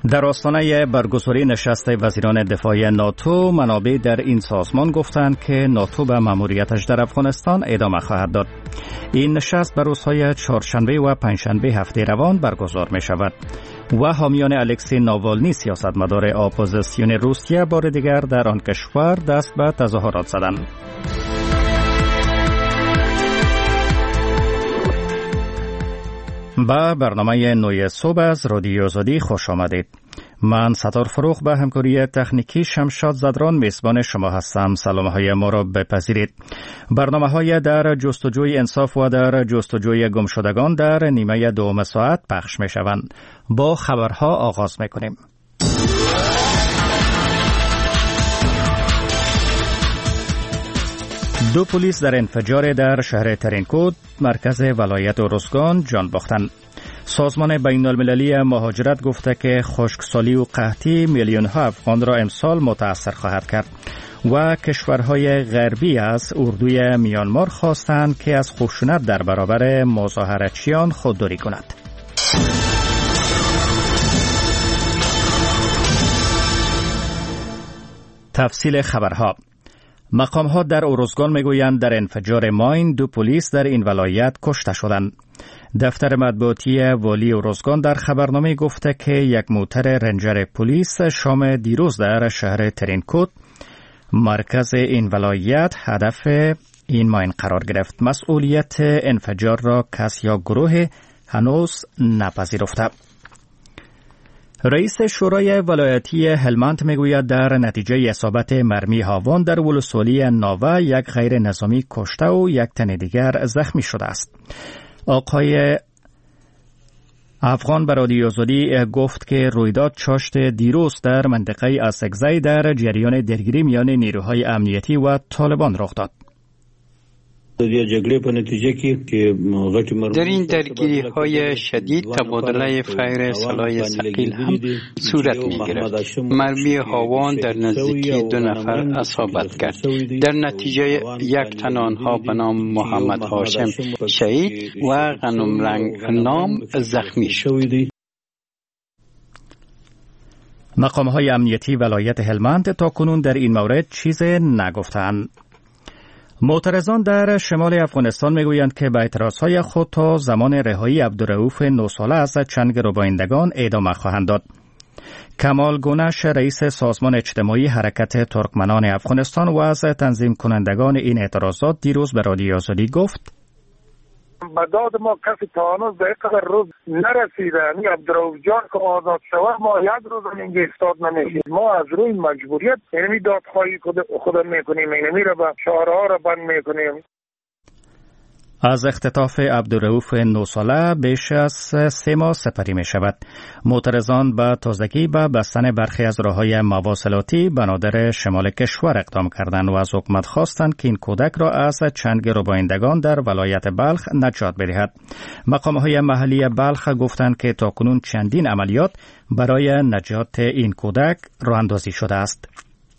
در آستانه برگزاری نشست وزیران دفاع ناتو، منابع در این سازمان گفتند که ناتو به مأموریتش در افغانستان ادامه خواهد داد. این نشست بر روزهای چهارشنبه و پنجشنبه هفته روان برگزار می شود و حامیان الکسی ناوالنی، سیاستمدار اپوزیسیون روسیه، بار دیگر در آن کشور دست به تظاهرات زدند. با برنامه نوی صبح از رادیو آزادی خوش آمدید. من ستار فروغ به همکاری تکنیکی شمشاد زدران میزبان شما هستم. سلامهای ما را بپذیرید. برنامه‌های در جستجوی انصاف و در جستجوی گمشدگان در نیمه دوم ساعت پخش می شوند. با خبرها آغاز می کنیم. دو پلیس در انفجار در شهر ترینکوت، مرکز ولایت اروزگان، جان باختند. سازمان بین المللی مهاجرت گفته که خشکسالی و قحطی میلیون‌ها افغان را امسال متاثر خواهد کرد و کشورهای غربی از اردوی میانمار خواستند که از خشونت در برابر مظاهرچیان خودداری کند. تفصیل خبرها. مقام‌ها در اروزگان میگویند در انفجار ماین دو پلیس در این ولایت کشته شدند. دفتر مطبوعاتی والی اروزگان در خبرنامه گفته که یک موتر رنجر پلیس شام دیروز در شهر ترینکوت، مرکز این ولایت، هدف این ماین قرار گرفت. مسئولیت انفجار را کس یا گروه هنوز نپذیرفته. رئیس شورای ولایتی هلمند میگوید در نتیجه اصابت مرمی هاون در ولسوالی ناوه یک غیر نظامی کشته و یک تن دیگر زخمی شده است. آقای افغان به رادیو آزادی گفت که رویداد چاشت دیروز در منطقه اسکزی در جریان درگیری میان نیروهای امنیتی و طالبان رخ داد. در این درگیری های شدید تبادله فیر سلاح ثقیل هم صورت می گرفت. مرمی هاوان در نزدیکی 2 نفر اصابت کرد. در نتیجه یک تن آنها به نام محمد هاشم شهید و غنم رنگ نام زخمی شد. مقام‌های امنیتی ولایت هلمند تا کنون در این مورد چیز نگفتند. معترضان در شمال افغانستان میگویند که به اعتراضهای خود تا زمان رهایی عبدالرؤوف 9 ساله از چنگ ربایندگان ادامه خواهند داد. کمال گونش، رئیس سازمان اجتماعی حرکت ترکمنان افغانستان و از تنظیم کنندگان این اعتراضات، دیروز به رادیو آزادی گفت: به داد ما کسی تا هنوز به اینقدر روز نرسیده. عبدالرؤوف جان که آزاد شود ما یک روز هم اینجا ایستاد نمیشیم. ما از روی مجبوریت اینمی دادخواهی خود میکنیم، اینمی را به شهرها را بند میکنیم. از اختطاف عبدالرؤوف 9 ساله بیش از 3 ماه سپری می شود. معترضان به تازگی به بستن برخی از راههای مواصلاتی به نادر شمال کشور اقدام کردند و از حکومت خواستند که این کودک را از چنگ ربایندگان در ولایت بلخ نجات بدهد. مقام‌های محلی بلخ گفتند که تاکنون چندین عملیات برای نجات این کودک راه اندازی شده است.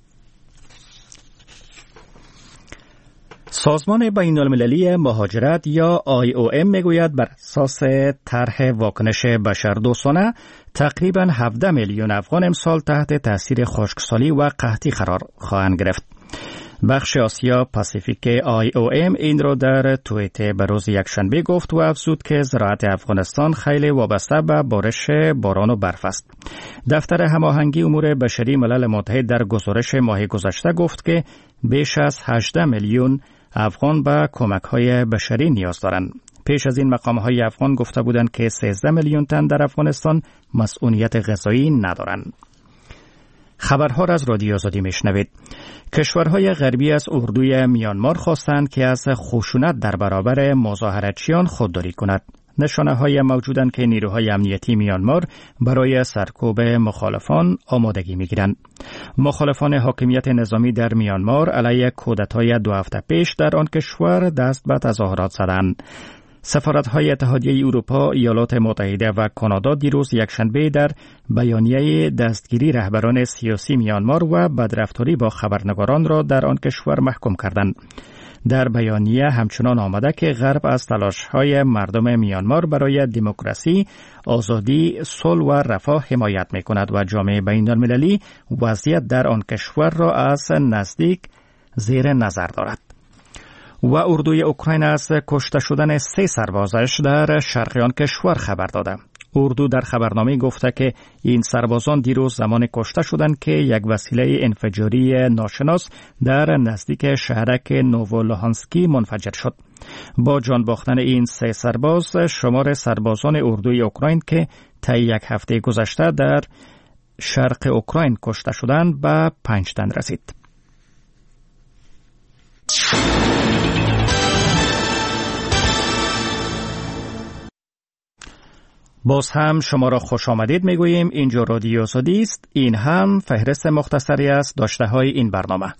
سازمان بین المللی مهاجرت یا IOM میگوید بر اساس طرح واکنش بشردوستانه تقریباً 17 میلیون افغان امسال تحت تاثیر خشکسالی و قحطی قرار خواهند گرفت. بخش آسیا پاسیفیک IOM این را در توییت به روز یکشنبه گفت و افزود که زراعت افغانستان خیلی وابسته به بارش باران و برف است. دفتر هماهنگی امور بشری ملل متحد در گزارش ماه گذشته گفت که بیش از 18 میلیون افغان به کمک‌های بشری نیاز دارند. پیش از این مقام‌های افغان گفته بودند که 13 میلیون تن در افغانستان مسئولیت غذایی ندارند. خبرها را از رادیو آزادی میشنوید. کشورهای غربی از اردوی میانمار خواستند که از خشونت در برابر مظاهرچیان خودداری کند. نشانه‌های موجودند که نیروهای امنیتی میانمار برای سرکوب مخالفان آمادگی می‌گیرند. مخالفان حاکمیت نظامی در میانمار علیه کودتای 2 هفته پیش در آن کشور دست به تظاهرات زدند. سفارت‌های اتحادیه اروپا، ایالات متحده و کانادا دیروز یکشنبه در بیانیه دستگیری رهبران سیاسی میانمار و بدرفتاری با خبرنگاران را در آن کشور محکوم کردند. در بیانیه همچنان آمده که غرب از تلاش‌های مردم میانمار برای دموکراسی، آزادی، صلح و رفاه حمایت می‌کند و جامعه بین‌المللی وضعیت در آن کشور را از نزدیک زیر نظر دارد. و اردوی اوکراین از کشته شدن 3 سربازش در شرق آن کشور خبر داده. اردو در خبرنامه گفته که این سربازان دیروز زمان کشته شدند که یک وسیله انفجاری ناشناس در نزدیک شهرک نوولوهانسکی منفجر شد. با جان باختن این 3 سرباز، شمار سربازان اردوی اوکراین که طی یک هفته گذشته در شرق اوکراین کشته شدند به 5 تن رسید. باز هم شما را خوش آمدید میگوییم. اینجا رادیو آزادی است. این هم فهرست مختصری از داشته های این برنامه.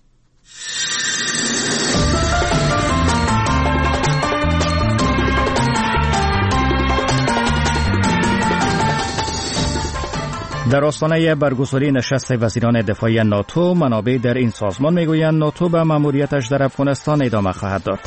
در آستانه برگزاری نشست وزیران دفاعی ناتو، منابع در این سازمان میگویند ناتو به مأموریتش در افغانستان ادامه خواهد داد.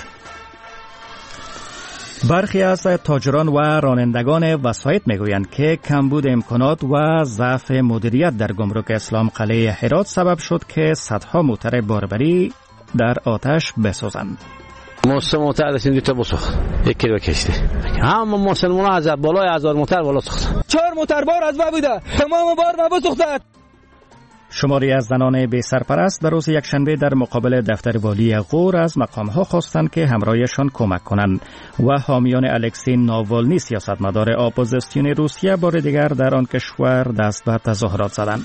برخی از تاجران و رانندگان وسایط میگویند که کمبود امکانات و ضعف مدیریت در گمرک اسلام قلعه هرات سبب شد که صدها موتر باربری در آتش بسوزند. ما 3 موتر داشتیم 2 تا بسوخت، 1 کیلو کشتی. همه مسلمان ها از بالای 1000 موتر بالا سوخت. 4 موتر بار از بوده، تمام بار ما بسوخت. شماری از زنان بی سرپرست در روز یکشنبه در مقابل دفتر والی غور از مقامها خواستند که همراهشان کمک کنند و حامیان الکسی ناوالنی سیاستمدار اپوزیسیون روسیه بار دیگر در آن کشور دست به تظاهرات زدند.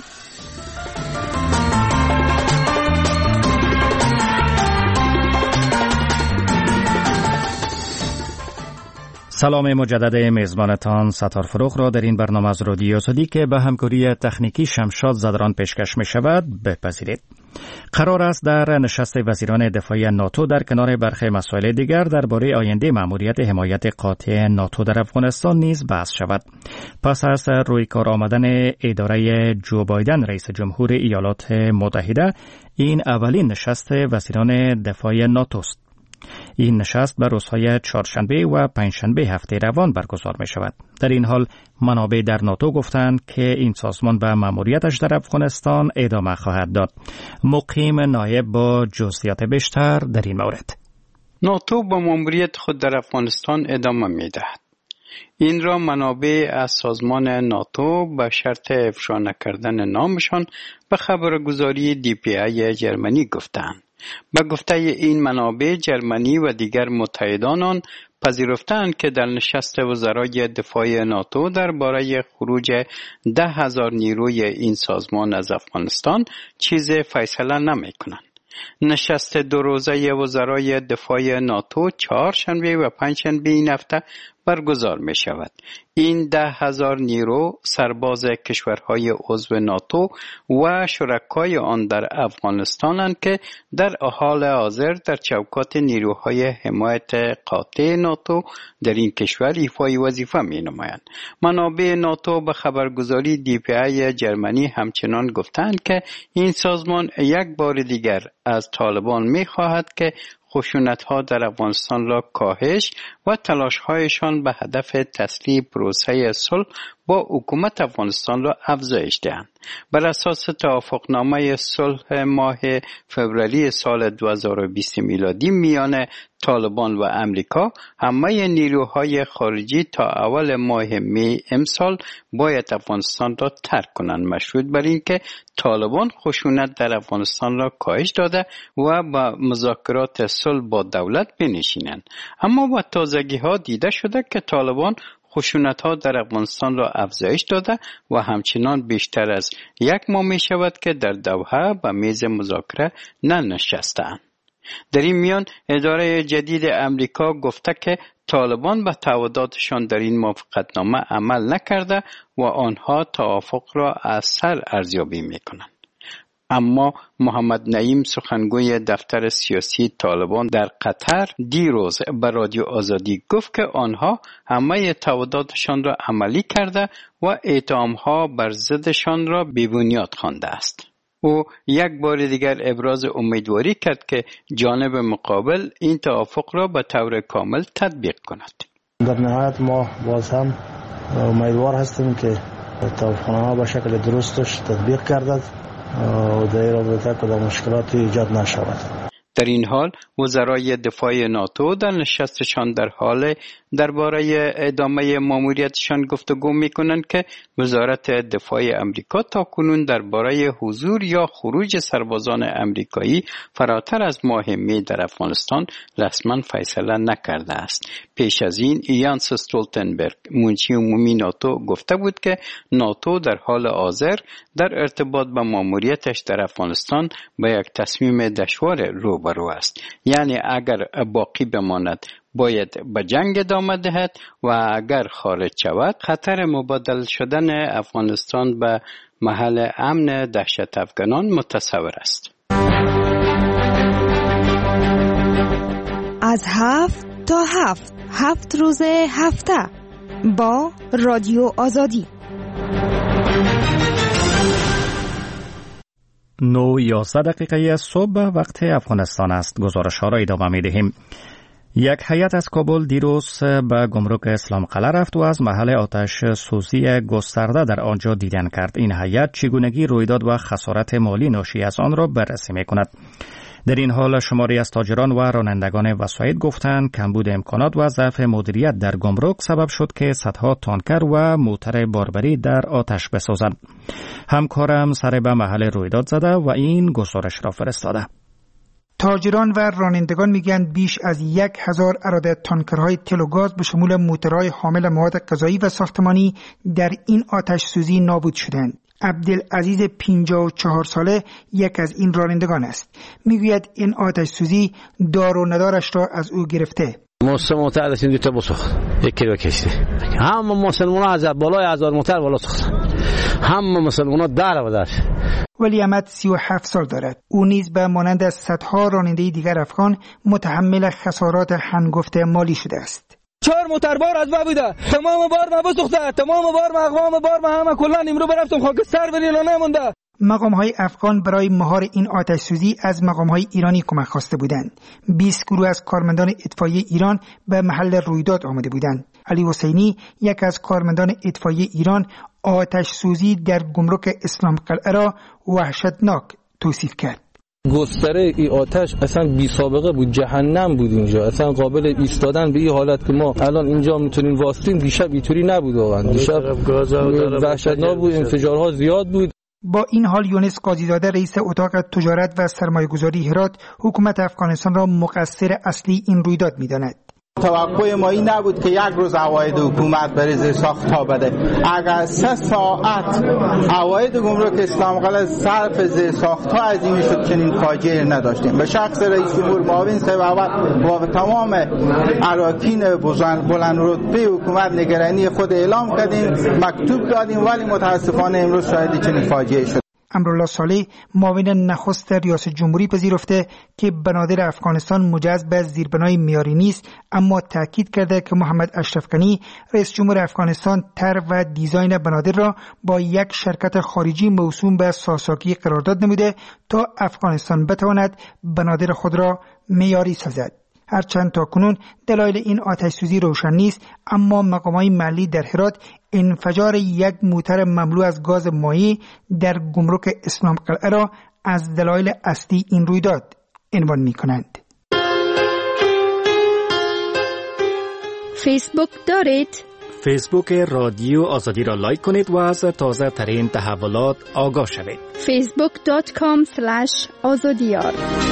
سلام مجدد میزبانتان ستار فروغ را در این برنامه از رادیو آزادی که به همکاری تکنیکی شمشاد زدران پیشکش می شود بپذیرید. قرار است در نشست وزیران دفاعی ناتو در کنار برخی مسائل دیگر درباره آینده مأموریت حمایت قاطع ناتو در افغانستان نیز بحث شود. پس از روی کار آمدن اداره جو بایدن رئیس جمهور ایالات متحده، این اولین نشست وزیران دفاعی ناتو است. این نشست بر روزهای چهارشنبه و پنجشنبه هفته روان برگزار می شود. در این حال منابع در ناتو گفتند که این سازمان به مأموریتش در افغانستان ادامه خواهد داد. مقیم نایب با جزئیات بیشتر در این مورد. ناتو به مأموریت خود در افغانستان ادامه می دهد. این را منابع از سازمان ناتو به شرط افشا نکردن نامشان به خبرگزاری DPA جرمنی گفتند. به گفته این منابع، جرمنی و دیگر متحدان آن پذیرفتند که در نشست وزرای دفاع ناتو درباره خروج 10,000 نیروی این سازمان از افغانستان چیز فیصله نمی کنند. نشست 2 روزه وزرای دفاع ناتو 4 شنبه و 5 شنبه این هفته برگزار می شود. این 10,000 نیرو سرباز کشورهای عضو ناتو و شرکای آن در افغانستانند که در حال حاضر در چوکات نیروهای حمایت قاطع ناتو در این کشور ایفای وظیفه می نمایند. منابع ناتو به خبرگزاری DPA جرمنی همچنان گفتند که این سازمان یک بار دیگر از طالبان می خواهد که خشونت‌ها در افغانستان را کاهش و تلاش‌هایشان به هدف تسلیح پروسه صلح با حکومت افغانستان را افزایش دهند. بر اساس توافقنامه صلح ماه فوریه سال 2020 میلادی میان طالبان و امریکا، همه نیروهای خارجی تا اول ماه می امسال باید افغانستان را ترک کنند، مشروط بر اینکه طالبان خشونت در افغانستان را کاهش داده و با مذاکرات صلح با دولت بنشینند. اما با تازگی‌ها دیده شده که طالبان خشونت‌ها در افغانستان را افزایش داده و همچنان بیشتر از 1 ماه می شود که در دوحه به میز مذاکره ننشستند. در این میان اداره جدید امریکا گفته که طالبان به تعهداتشان در این موافقتنامه عمل نکرده و آنها توافق را از سر ارزیابی می‌کنند. اما محمد نعیم سخنگوی دفتر سیاسی طالبان در قطر دیروز به رادیو آزادی گفت که آنها همه تعهداتشان را عملی کرده و اتهام‌ها بر ضدشان را بی‌بنیاد خوانده است. او یک بار دیگر ابراز امیدواری کرد که جانب مقابل این توافق را به طور کامل تطبیق کند. در نهایت ما باز هم امیدوار هستیم که توافقنامه به شکل درستش تطبیق گردد و در این رابطه کدام مشکلاتی ایجاد نشود. در این حال وزرای دفاع ناتو در نشستشان در حال درباره ادامه ماموریتشان گفتگو می‌کنند که وزارت دفاع امریکا تاکنون درباره حضور یا خروج سربازان امریکایی فراتر از ماه می در افغانستان رسما فیصله نکرده است. پیش از این یانس استولتنبرگ منشی عمومی ناتو گفته بود که ناتو در حال حاضر در ارتباط با ماموریتش در افغانستان با یک تصمیم دشوار روبرو است. یعنی اگر باقی بماند باید به جنگ ادامه دهد و اگر خارج شود خطر مبادله شدن افغانستان به محل امن دهشت افغانان متصور است. از 7 تا 7 روز هفته با رادیو آزادی. 9:11 صبح وقت افغانستان است. گزارش ها را ادامه می دهیم. یک هیئت از کابل دیروز به گمرک اسلام قلعه رفت و از محل آتش سوزی گسترده در آنجا دیدن کرد. این هیئت چگونگی رویداد و خسارت مالی ناشی از آن را بررسی می کند. در این حال شماری از تاجران و رانندگان وسایط گفتند کمبود امکانات و ضعف مدیریت در گمرک سبب شد که صدها تانکر و موتر باربری در آتش بسوزند. همکارم سر به محل رویداد زده و این گزارش را فرستاده. تاجران و رانندگان میگن بیش از 1000 عراده تانکرهای تل و گاز به شمول موترهای حامل مواد غذایی و ساختمانی در این آتش سوزی نابود شدند. عبدالعزیز 54 ساله یک از این رانندگان است. میگوید این آتش سوزی دار و ندارش را از او گرفته. موتر داشتیم 2 تا بسوخت، 1 کیلو کشتی. همه مسلمان‌ها از بالای 1000 موتر بالا سوختن. همه مسلمان‌ها در و در. ولی احمد 37 سال دارد. او نیز به مانند از صدها راننده دیگر افغان متحمل خسارات هنگفت مالی شده است. 4 موتر بار از بوده، تمام بار ما بسوخته، تمام بار مقوام بار ما همه کلا امرو برفتم خاکستر بریلا نمونده. مقام‌های افغان برای مهار این آتش سوزی از مقام‌های ایرانی کمک خواسته بودند. 20 گروه از کارمندان اطفایی ایران به محل رویداد آمده بودند. علی حسینی یک از کارمندان اطفایی ایران آتش سوزی در گمرک اسلام قلعه را وحشتناک توصیف کرد. گستره ای آتش اصلا بی سابقه بود، جهنم بود اینجا، اصلا قابل ایستادن به این حالت که ما الان اینجا میتونیم واسطیم. دیشب اینطوری نبود واقعا، دیشب وحشتناک بود، انفجارها زیاد بود. با این حال یونس قاضیزاده رئیس اتاق تجارت و سرمایه‌گذاری هرات حکومت افغانستان را مقصر اصلی این رویداد می‌داند. توقع ما این نبود که 1 روز عواید حکومت برای زیر ساخت‌ها بده. اگر 3 ساعت عواید گمرک اسلام قلعه صرف زیر ساخت‌ها از این شد چنین فاجعه نداشتیم. به شخص رئیس جمهور معاون صاحب و تمام اراکین بلند رتبه حکومت نگرانی خود اعلام کردیم، مکتوب دادیم، ولی متاسفانه امروز شاهد چنین فاجعه شد. امرالله صالح معاون نخست ریاست جمهوری پذیرفته که بنادر افغانستان مجهز به زیربنای معیاری نیست، اما تاکید کرده که محمد اشرف غنی رئیس جمهور افغانستان طرح و دیزاین بنادر را با یک شرکت خارجی موسوم به ساساکی قرارداد نموده تا افغانستان بتواند بنادر خود را معیاری سازد. هرچند تاکنون دلایل این آتش سوزی روشن نیست، اما مقامات محلی در هرات انفجار 1 موتر مملو از گاز مایع در گمرک اسلام قلعه را از دلایل اصلی این رویداد عنوان می‌کنند. فیسبوک دارید؟ فیسبوک رادیو آزادی را لایک کنید و از تازه ترین تحولات آگاه شوید. facebook.com/azadiyar.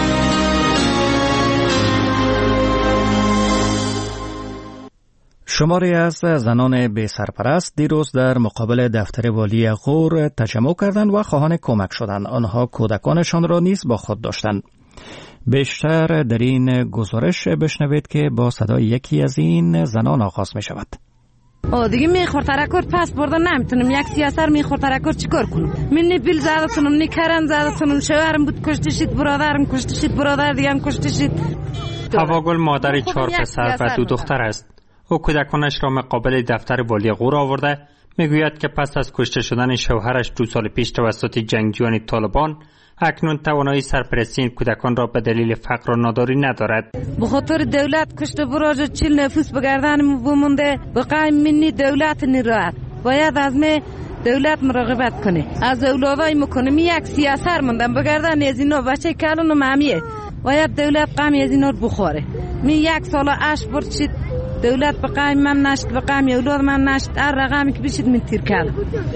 شماری از زنان بی سرپرست دیروز در مقابل دفتر والی غور تجمع کردند و خواهان کمک شدند. آنها کودکانشان را نیز با خود داشتند. بیشتر در این گزارش بشنوید که با صدای یکی از این زنان آغاز می شود. دیگه میخورد ترکور پس بردن نمیتونم، یک سیاسر میخورد ترکور چیکار کنم؟ من بیل زدتونم، نی کرن زدتونم، شوهرم بود کشته برادرم کشته برادر دیگه هم کشته. هواگل مادر 4 پسر و 2 دختر است. او کودکانش را مقابل دفتر والی غور آورده میگوید که پس از کشته شدن شوهرش 2 سال پیش توسط جنگجویان طالبان اکنون توانایی سرپرستی این کودکان را به دلیل فقر و ناداری ندارد. به خاطر دولت کشته براج 40 نفوس به گردن بمونده، بقای منی دولت نیراد باید از می دولت مراقبت کنه. از اولادای مکنمی یک سیاسر مندن بگردن از اینا بچه کلون و معمیه باید دولت قمی از اینا رو بخوره. می یک سالا عش برچید دولت بقای من نشت بقای اولاد من نشت هر رقمی که بشید می تیر کرد.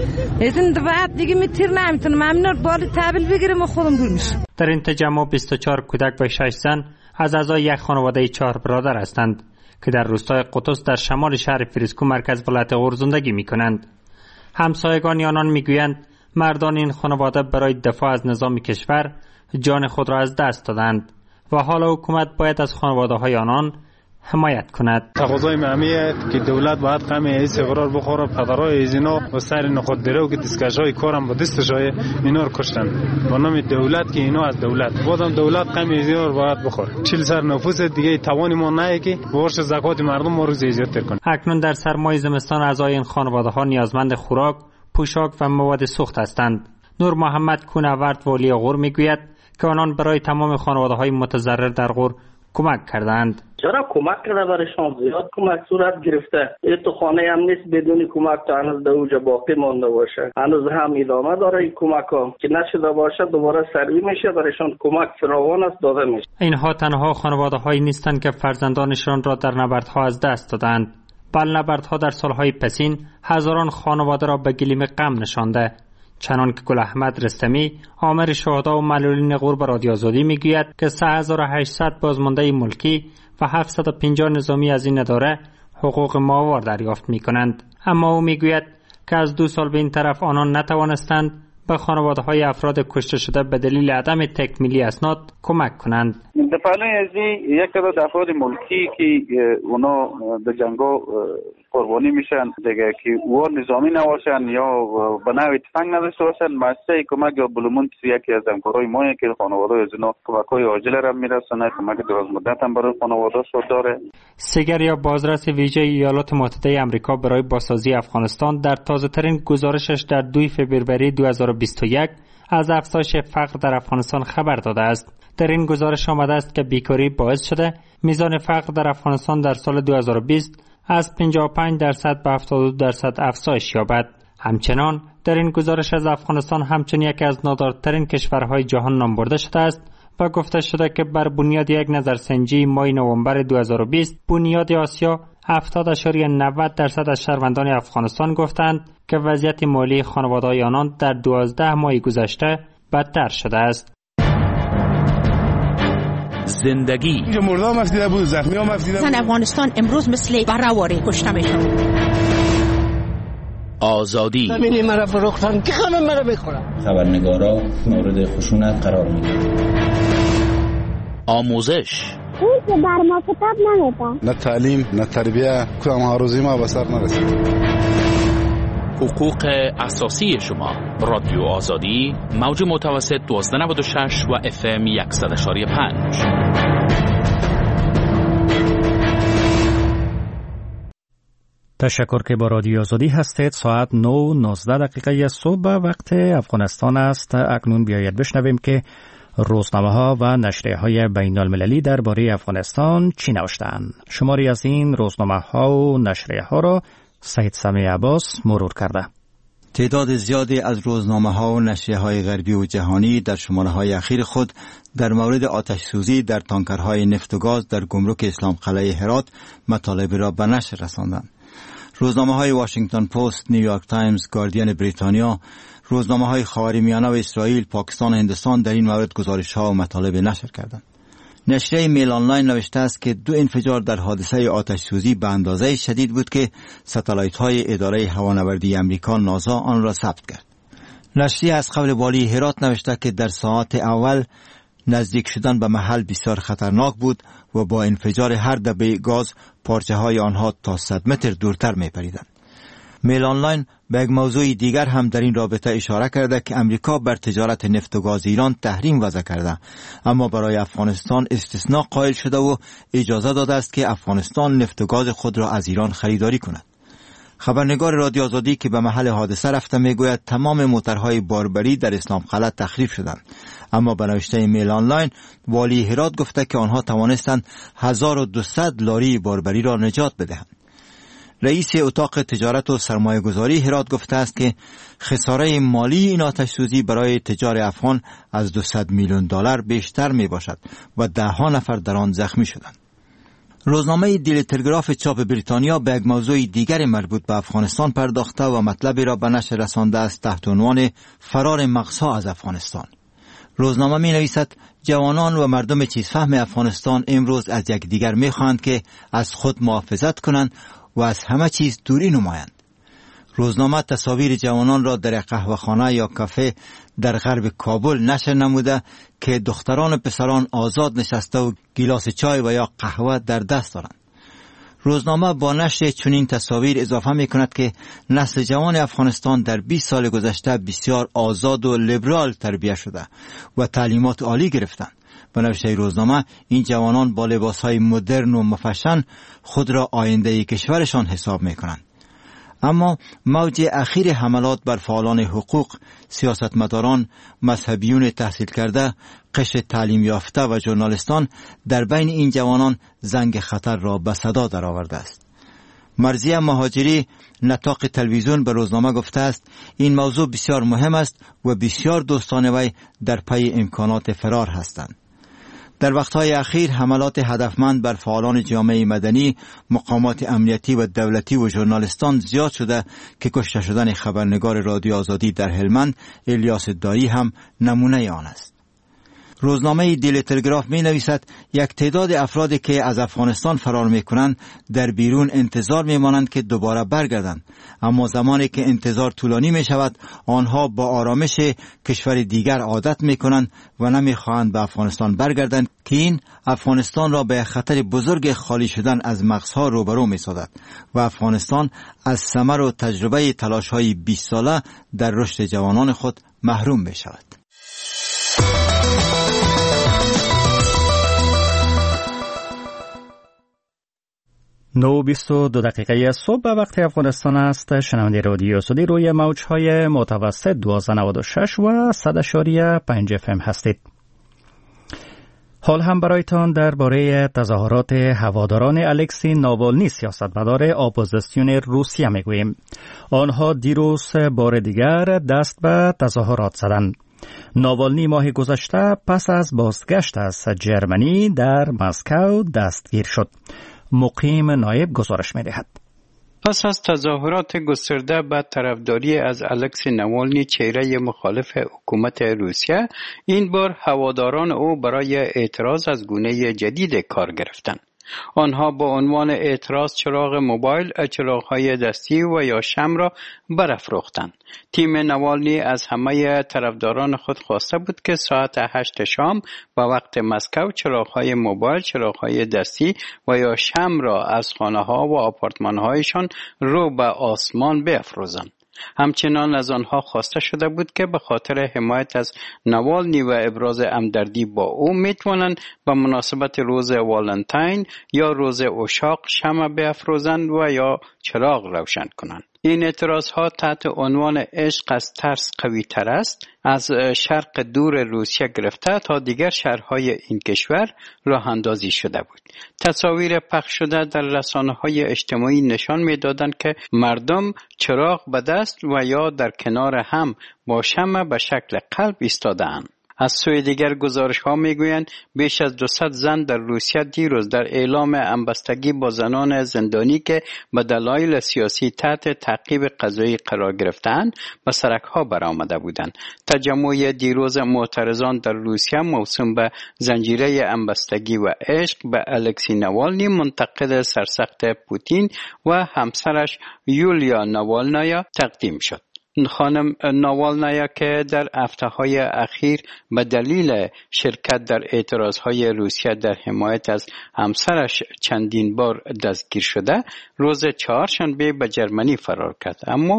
از این دفعات دیگه می تیر نمیتونم اینا رو بالی تحویل بگیرم و خودم دور میشه. در این تجمع 24 کودک و 6 زن از اعضای یک خانواده 4 برادر هستند که در روستای قطس در شمال شهر فریسکو مرکز ولایت غور زندگی می کنند. همسایگان آنان میگویند مردان این خانواده برای دفاع از نظام کشور جان خود را از دست دادند و حالا حکومت باید از خانواده های آنان حمایت کند. تقاضای معمیه که دولت باید قم ایس قرار بخوره. پدرای از اینا و سر نخود درو که دستکشای کارم با دستشای اینا رو کشتن با نام دولت که اینا از دولت بودم دولت قم از اینا رو باید بخوره. 40 سر نفوس دیگه توانی ما نه که بورش زکات مردم ما رو زیادتر کنه. اکنون در سرمای زمستان اعضای این خانواده ها نیازمند خوراک، پوشاک و مواد سوخت هستند. نور محمد کونورد والی غور میگوید که آنان برای تمام خانواده های متضرر در غور کمک کردند. چرا کمک کرده برایشان زیاد کمک صورت گرفته. این تو خانه هم نیست بدون کمک تا هنوز در اوجا باقی مانده باشه. هنوز هم ادامه داره این کمک ها که نشده باشه دوباره سروی میشه برایشان کمک فراوان است داده میشه. اینها تنها خانواده هایی نیستند که فرزندانشان را در نبردها از دست دادند. بل نبردها در سالهای پسین هزاران خانواده را به گلیم غم نشانده. چنان که گل احمد رستمی آمر شهدا و معلولین غور به رادیو آزادی میگوید که 3800 بازمانده ملکی و 750 نظامی از این اداره حقوق ماهوار دریافت میکنند. اما او میگوید که از 2 سال به این طرف آنان نتوانستند به خانواده های افراد کشته شده به دلیل عدم تکمیلی اسناد کمک کنند. دفعه از یک تعداد افراد ملکی که اونا در جنگا قربانی میشن دیگه که او نظامی نباشن یا به نوع تفنگ نداشته باشن مؤسسه کمک یا بلومونت یکی از همکارای ما که خانواده از اینا کمک‌های عاجل را میرسونه کمک دراز مدت هم برای خانواده شد داره. سگر یا بازرس ویژه ایالات متحده آمریکا برای بازسازی افغانستان در تازه‌ترین گزارشش در 2 فوریه 2021 از افزایش فقر در افغانستان خبر داده است. در این گزارش آمده است که بیکاری باعث شده میزان فقر در افغانستان در سال 2020 از 55% به 72% افزایش یابد. همچنان در این گزارش از افغانستان همچنین یکی از نادارترین کشورهای جهان نام برده شده است و گفته شده که بر بنیاد یک نظرسنجی ماه نوامبر 2020 بنیاد آسیا 70.90% از شهروندان افغانستان گفتند که وضعیت مالی خانواده‌های آنان در 12 ماه گذشته بدتر شده است. زندگی اینجا مردم مفتیده بود زخمی ها مفتیده بود. افغانستان امروز مثل برهواری کشته میشن. آزادی زمینی مرا فروختن که همه مرا میخورن. خبرنگارا مورد خشونت قرار میگیرن. آموزش اون که بر ما کتاب نمیدن. نه تعلیم نه تربیه کدام هاروزی ما به سر نرسید. حقوق اساسی شما. رادیو آزادی موج متوسط 1296 و FM 100.5. تشکر که با رادیو آزادی هستید. ساعت 9:19 صبح وقت افغانستان است. اکنون بیایید بشنویم که روزنامه‌ها و نشریه‌های بین‌المللی درباره افغانستان چی نوشتند. شماری از این روزنامه‌ها و نشریه‌ها را سید سمیع عباس مرور کرده. تعداد زیادی از روزنامه‌ها و نشریه‌های غربی و جهانی در شماره‌های اخیر خود در مورد آتش‌سوزی در تانکرهای نفت و گاز در گمرک اسلام قلعه هرات مطالب را به نشر رساندند. روزنامه‌های واشنگتن پست، نیویورک تایمز، گاردین بریتانیا، روزنامه‌های خاورمیانه و اسرائیل، پاکستان و هندوستان در این مورد گزارش‌ها و مطالب نشر کردند. نشریه میل آنلاین نوشته است که 2 انفجار در حادثه آتش‌سوزی به اندازه شدید بود که ستالایت‌های اداره هوانوردی امریکا ناسا آن را ثبت کرد. نشریه از قبل والی هرات نوشته که در ساعات اول نزدیک شدن به محل بسیار خطرناک بود و با انفجار هر دبه گاز پارچه‌های آنها تا 100 متر دورتر می‌پریدند. میل آنلاین به یک موضوع دیگر هم در این رابطه اشاره کرده که امریکا بر تجارت نفت و گاز ایران تحریم وضع کرده، اما برای افغانستان استثناء قائل شده و اجازه داده است که افغانستان نفت و گاز خود را از ایران خریداری کند. خبرنگار رادیو آزادی که به محل حادثه رفته میگوید تمام موترهای باربری در اسلام قلعه تخریب شدند، اما به نوشته میل آنلاین والی هرات گفته که آنها توانستند 1200 لاری باربری را نجات بدهند. رئیس اتاق تجارت و سرمایه گذاری هرات گفته است که خساره مالی این آتش سوزی برای تجار افغان از 200 میلیون دلار بیشتر می باشد و 10 نفر در آن زخمی شدند. روزنامه دیلی تلگراف چاپ بریتانیا به یک موضوع دیگر مربوط به افغانستان پرداخته و مطلبی را به نشر رسانده است تحت عنوان فرار مغزها از افغانستان. روزنامه می نویسد جوانان و مردم چیزفهم افغانستان امروز از یکدیگر می خواهند که از خود محافظت کنند و از همه چیز دوری نمایند. روزنامه تصاویر جوانان را در قهوه‌خانه یا کافه در غرب کابل نشر نموده که دختران و پسران آزاد نشسته و گیلاس چای و یا قهوه در دست دارند. روزنامه با نشر چنین تصاویر اضافه می کند که نسل جوان افغانستان در 20 سال گذشته بسیار آزاد و لیبرال تربیت شده و تعلیمات عالی گرفتند. به نوشته روزنامه این جوانان با لباسهای مدرن و مفشن خود را آینده کشورشان حساب می کنند. اما موج اخیر حملات بر فعالان حقوق، سیاستمداران، مذهبیون تحصیل کرده، قشر تعلیم یافته و ژورنالیستان در بین این جوانان زنگ خطر را به صدا درآورده است. مرضیه مهاجری نطاق تلویزیون به روزنامه گفته است این موضوع بسیار مهم است و بسیار دوستان وی در پی امکانات فرار هستند. در وقتهای اخیر حملات هدفمند بر فعالان جامعه مدنی، مقامات امنیتی و دولتی و ژورنالیستان زیاد شده که کشته شدن خبرنگار رادیو آزادی در هلمند الیاس دایی هم نمونه آن است. روزنامه دیلی تلگراف می نویسد یک تعداد افرادی که از افغانستان فرار می کنند در بیرون انتظار می مانند که دوباره برگردند، اما زمانی که انتظار طولانی می شود آنها با آرامش کشور دیگر عادت می کنند و نمی خواهند به افغانستان برگردند که این افغانستان را به خطر بزرگ خالی شدن از مغزها روبرو می سازد و افغانستان از ثمر و تجربه تلاش های 20 ساله در رشد جوانان خود محروم می شود. 9:22 صبح به وقت افغانستان است. شنونده رادیو آزادی روی موج‌های متوسط 1296 و 100.5 FM هستید. حال هم برایتان درباره تظاهرات هواداران الکسی ناوالنی سیاستمدار اپوزیسیون روسیه میگوییم. آنها دیروز بار دیگر دست به تظاهرات زدند. ناوالنی ماه گذشته پس از بازگشت از جرمنی در مسکو دستگیر شد. مقیم نایب گزارش می‌دهد. پس از تظاهرات گسترده به طرفداری از الکسی ناوالنی چهره مخالف حکومت روسیه، این بار هواداران او برای اعتراض از گونه جدید کار گرفتند. آنها با عنوان اعتراض چراغ موبایل، چراغ‌های دستی و یا شمع را برافروختند. تیم ناوالنی از همه طرفداران خود خواسته بود که ساعت 8 شام به وقت مسکو چراغ‌های موبایل، چراغ‌های دستی و یا شمع را از خانه‌ها و آپارتمان‌هایشان رو به آسمان بافروزند. همچنان از آنها خواسته شده بود که به خاطر حمایت از ناوالنی و ابراز همدردی با او میتوانند به مناسبت روز والنتاین یا روز عشاق شمع بافروزند و یا چراغ روشن کنند. این اعتراضها تحت عنوان عشق از ترس قوی تر است از شرق دور روسیه گرفته تا دیگر شهرهای این کشور راه اندازی شده بود. تصاویر پخش شده در رسانه‌های اجتماعی نشان می‌دادند که مردم چراغ به دست و یا در کنار هم با شمع به شکل قلب ایستاده‌اند. از سوی دیگر گزارش‌ها می‌گویند بیش از 200 زن در روسیه دیروز در اعلام همبستگی با زنان زندانی که به دلایل سیاسی تحت تعقیب قضایی قرار گرفتند به سرک‌ها برآمده بودند. تجمع دیروز معترضان در روسیه موسوم به زنجیره همبستگی و عشق به الکسی ناوالنی منتقد سرسخت پوتین و همسرش یولیا ناوالنایا تقدیم شد. خانم ناوالنایا که در هفته‌های اخیر به دلیل شرکت در اعتراضهای روسیه در حمایت از همسرش چندین بار دستگیر شده، روز چهارشنبه به جرمنی فرار کرد، اما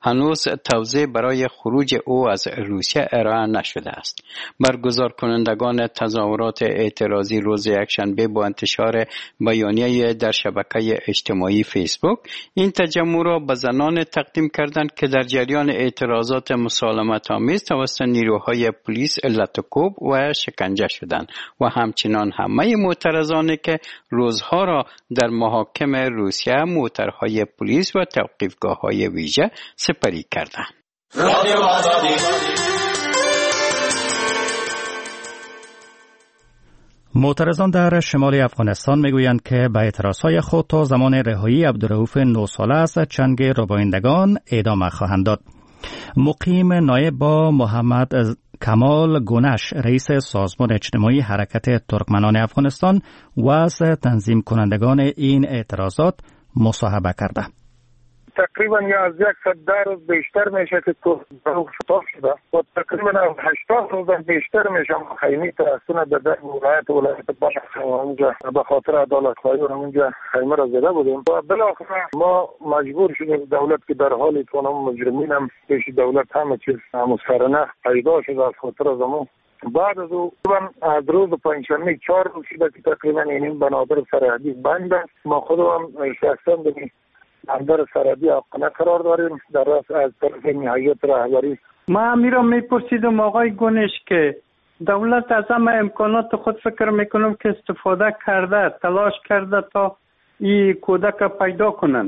هنوز توضیح برای خروج او از روسیه ارائه نشده است. برگزار کنندگان تظاهرات اعتراضی روز یکشنبه با انتشار بیانیه در شبکه اجتماعی فیسبوک این تجمع را به زنان تقدیم کردند که در جریان اعتراضات مسالمت‌آمیز توسط نیروهای پلیس علت کوب و شکنجه شدند و همچنان همه معترضانی که روزها را در محاکم روسیه موترهای پلیس و توقیفگاه‌های ویژه سپری کردند. معترضان در شمال افغانستان میگویند که به اعتراضهای خود تا زمان رهایی عبدالرؤوف 9 ساله از چنگ ربایندگان ادامه خواهند داد. مقیم نایب با محمد کمال گونش رئیس سازمان اجتماعی حرکت ترکمنان افغانستان و از تنظیم کنندگان این اعتراضات مصاحبه کرده. تقریبا از 110 روز بیشتر میشه که تو شتاب شده و تقریبا 80 روز بیشتر میشه خیمی ترسونه در ولایت باشه اونجا به خاطر عدالت خواهی اونجا خیمه را زده بودیم و بالاخره ما مجبور شدیم دولت که در حالی که اونم مجرمین هم پیش دولت همه چیز مسخرانه پیدا شده از خاطر زمان. بعد از او از روز پنجشنبه 4 روز شده که تقریبا این بنادر سرحدی بند است. ما خودم شخصا بگیم بندر سرحدی حقانه قرار داریم در راست از طرف نهایت رهبری. ما میرا میپرسیدم آقای گونش که دولت از همه امکانات خود فکر میکنم که استفاده کرده تلاش کرده تا این کودک پیدا کنن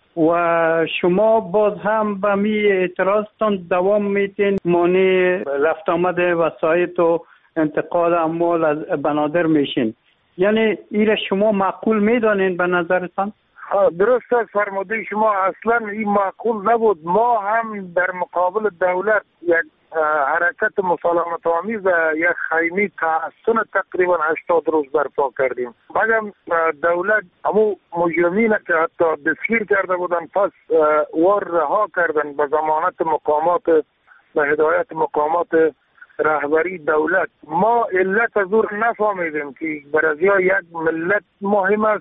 و شما باز هم به می اعتراضتان دوام میتین مانع رفت آمد وسایط و انتقال اموال از بنادر میشین، یعنی این شما معقول میدانین به نظرتان؟ درست است فرموده شما، اصلا این معقول نبود. ما هم در مقابل دولت یک حرکت مسالمت آمیز یک خیمی تحسن تقریبا 80 روز برپا کردیم. مگم دولت همو مجرمین که حتی دستگیر کرده بودن پس وار رها کردن به ضمانت مقامات به هدایت مقامات رهبری دولت. ما علت از دور نفهمیدیم که برای یک ملت مهم است،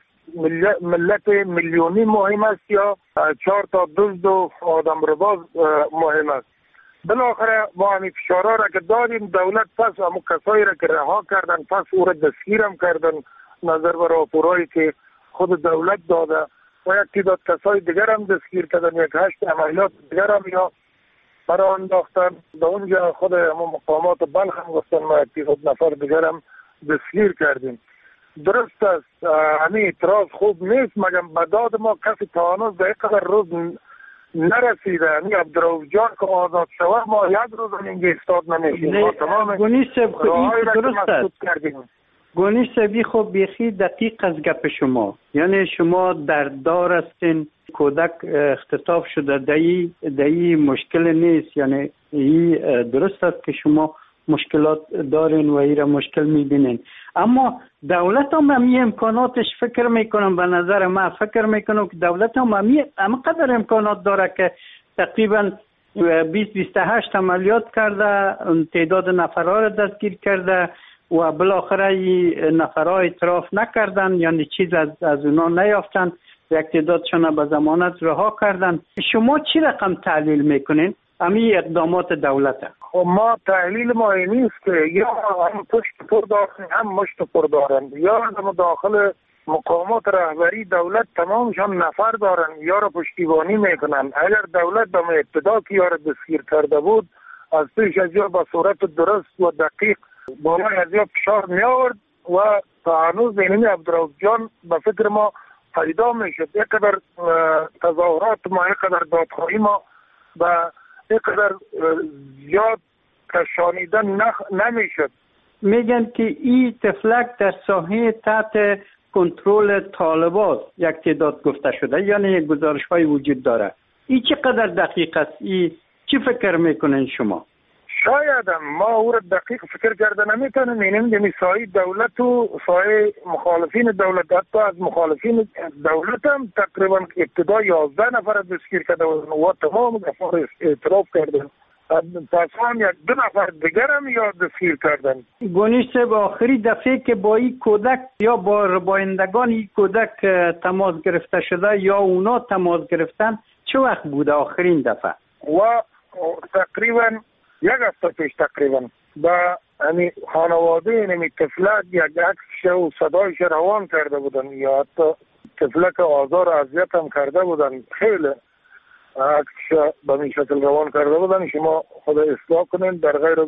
ملت میلیونی مهم است یا 4 تا دزد و آدمرباز مهم است. بالاخره ما همین فشارها را که دادیم دولت پس همون کسایی را که رها کردن پس او را دستگیر هم کردن نظر به راپورایی که خود دولت داده و یک تعداد کسای دیگر هم دستگیر کردن، یک 8 عملیات دیگر هم یا برای انداختن. در اونجا خود همون مقامات بلخ هم گفتن ما یک تعداد نفر دیگر هم دستگیر کردیم. درست است همین اعتراض خوب نیست، مگم به داد ما کسی تا هنوز به قدر روز نرسیده. همین عبدالرؤوف جان که آزاد شود ما یک روز هم اینجا استاد نمیشیم. ما تمام گونی صاحب درست است. گونی صاحبی خب بیخی دقیق از گپ شما، یعنی شما در دار هستین کودک اختطاف شده دایی مشکل نیست، یعنی این درست است که شما مشکلات دارین و این را مشکل میبینین، اما دولت هم همی امکاناتش فکر میکنم، به نظر من فکر میکنم که دولت هم همی قدر امکانات داره که تقریبا 20-28 عملیات کرده، تعداد نفرها را دستگیر کرده و بالاخره این نفرها اعتراف نکردن، یعنی چیز از اونا نیافتن، یک تعدادشان به ضمانت رها کردن. شما چی رقم تحلیل میکنین همین اقدامات دولته؟ ما تحلیل ما این نیست که یا هم پشت پر دارن هم مشت پر دارن، یا هم داخل مقامات رهبری دولت تمامشان نفر دارن یا را پشتیبانی میکنن. اگر دولت به ابتدا که یا را دستگیر کرده بود از پیش از یا به صورت درست و دقیق بالای از یا فشار می آورد و تا هنوز اینمی عبدالرؤوف جان به فکر ما پیدا میشد. یک قدر تظاهرات ما، یک قدر دادخواهی ما و یک قدر زیاد کشانیدن نمیشد. میگن که این تفلک در ساحه تحت کنترل طالبان یک تعداد گفته شده، یعنی یک گزارش های وجود داره. این چقدر دقیق است؟ این چی فکر میکنین شما؟ شاید ما او را دقیق فکر کرده نمیتونیم. اینم سایه دولت و سایه مخالفین دولت، حتی از مخالفین دولت هم تقریبا ابتدا 11 نفر دستگیر کرده و تمام افراد اعتراف کردن، پس هم 1-2 نفر دیگر هم یاد دستگیر کردن. گونی صاحب آخری دفعه که با این کودک یا با ربایندگان این کودک تماس گرفته شده یا اونا تماس گرفتن چه وقت بوده آخرین دفعه؟ و تقریبا یک هفته پیش تقریبا با یعنی خانواده نمی طفلک یک عکسش و صدایش روان کرده بودن یا حتی طفلک آزار و اذیت هم کرده بودن، خیلی عکسش به این شکل روان کرده بودن. شما خدا اصلاح کنین در غیر